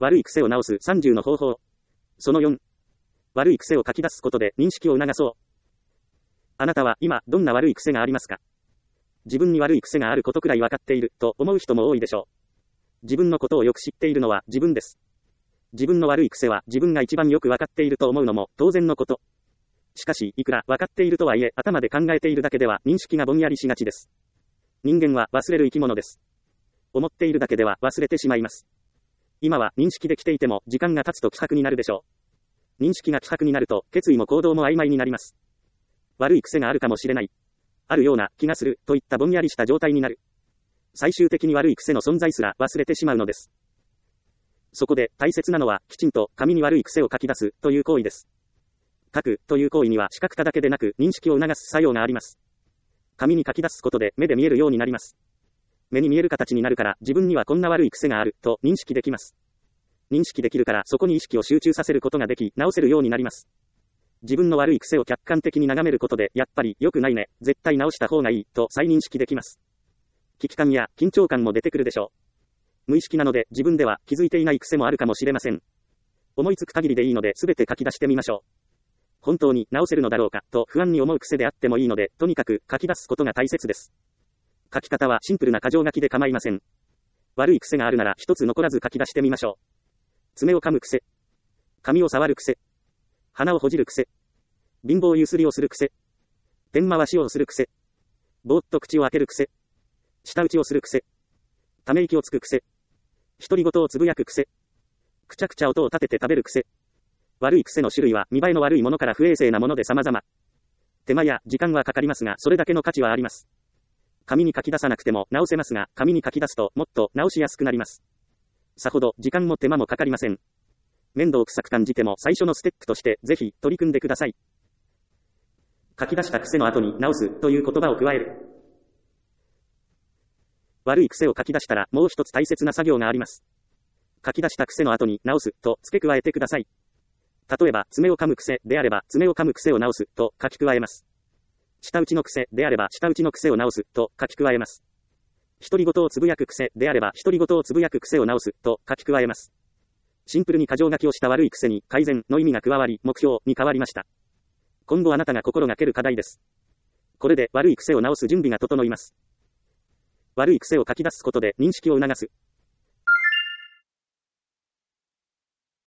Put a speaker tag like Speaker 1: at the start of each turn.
Speaker 1: 悪い癖を直す30の方法。その4。悪い癖を書き出すことで認識を促そう。あなたは今どんな悪い癖がありますか？自分に悪い癖があることくらい分かっていると思う人も多いでしょう。自分のことをよく知っているのは自分です。自分の悪い癖は自分が一番よく分かっていると思うのも当然のこと。しかしいくら分かっているとはいえ頭で考えているだけでは認識がぼんやりしがちです。人間は忘れる生き物です。思っているだけでは忘れてしまいます。今は認識できていても時間が経つと希薄になるでしょう。認識が希薄になると決意も行動も曖昧になります。悪い癖があるかもしれない。あるような気がするといったぼんやりした状態になる。最終的に悪い癖の存在すら忘れてしまうのです。そこで大切なのはきちんと紙に悪い癖を書き出すという行為です。書くという行為には視覚化だけでなく認識を促す作用があります。紙に書き出すことで目で見えるようになります。目に見える形になるから自分にはこんな悪い癖があると認識できます。認識できるからそこに意識を集中させることができ直せるようになります。自分の悪い癖を客観的に眺めることでやっぱり良くないね、絶対直した方がいいと再認識できます。危機感や緊張感も出てくるでしょう。無意識なので自分では気づいていない癖もあるかもしれません。思いつく限りでいいので全て書き出してみましょう。本当に直せるのだろうかと不安に思う癖であってもいいのでとにかく書き出すことが大切です。書き方はシンプルな箇条書きで構いません。悪い癖があるなら一つ残らず書き出してみましょう。爪を噛む癖。髪を触る癖。鼻をほじる癖。貧乏ゆすりをする癖。天回しをする癖。ぼーっと口を開ける癖。舌打ちをする癖。ため息をつく癖。独り言をつぶやく癖。くちゃくちゃ音を立てて食べる癖。悪い癖の種類は見栄えの悪いものから不衛生なもので様々。手間や時間はかかりますがそれだけの価値はあります。紙に書き出さなくても直せますが紙に書き出すともっと直しやすくなります。さほど時間も手間もかかりません。面倒くさく感じても最初のステップとしてぜひ取り組んでください。書き出した癖の後に直すという言葉を加える。悪い癖を書き出したらもう一つ大切な作業があります。書き出した癖の後に直すと付け加えてください。例えば爪を噛む癖であれば爪を噛む癖を直すと書き加えます。舌打ちの癖であれば舌打ちの癖を直すと書き加えます。独り言をつぶやく癖であれば独り言をつぶやく癖を直すと書き加えます。シンプルに箇条書きをした悪い癖に改善の意味が加わり目標に変わりました。今後あなたが心がける課題です。これで悪い癖を直す準備が整います。悪い癖を書き出すことで認識を促す。